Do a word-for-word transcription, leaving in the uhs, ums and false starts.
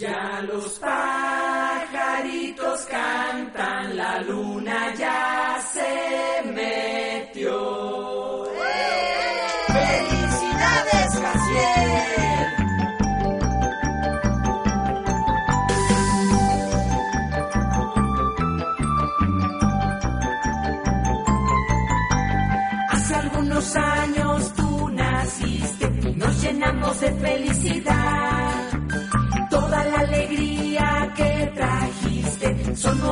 Ya los pajaritos cantan, la luna ya se metió. ¡Felicidades, Jaciel! Hace algunos años tú naciste y nos llenamos de felicidad. Toda la alegría que trajiste son